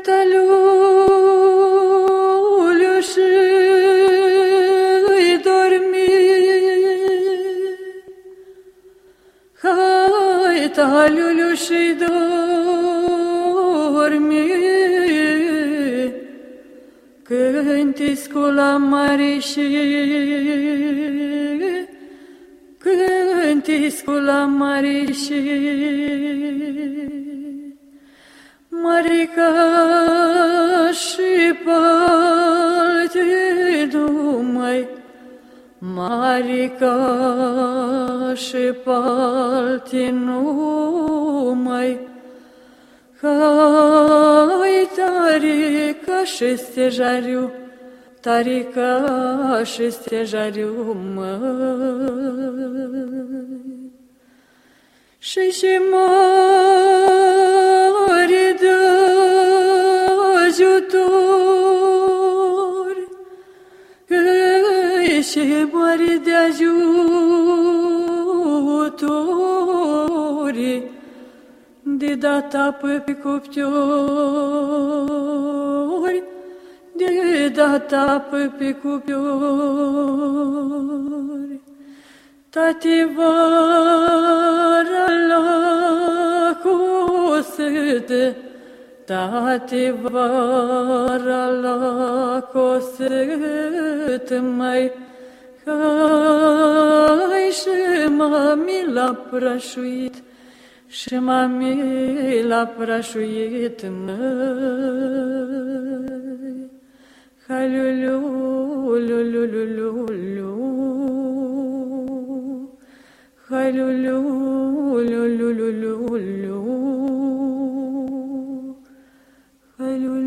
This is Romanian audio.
taliuliu și-i dormi, hai taliuliu și-i dormi, cântiscu la mariși, cântiscu la mariși. Marica și palte numai, Marica și palte numai, hai tarica și stejariu, tarica și stejariu, măi. Și mari de ajutori, și mari de ajutori, de dat apă pe cuptori, de dat apă pe cuptori. Tati vara la cosete, tati vara la cosete, mai hai și mami l-a prășuit, și mami l-a prășuit, măi. Hai lu lu lu lu lu lu lu. Hai lu lu lu lu lu lu lu. Hai lu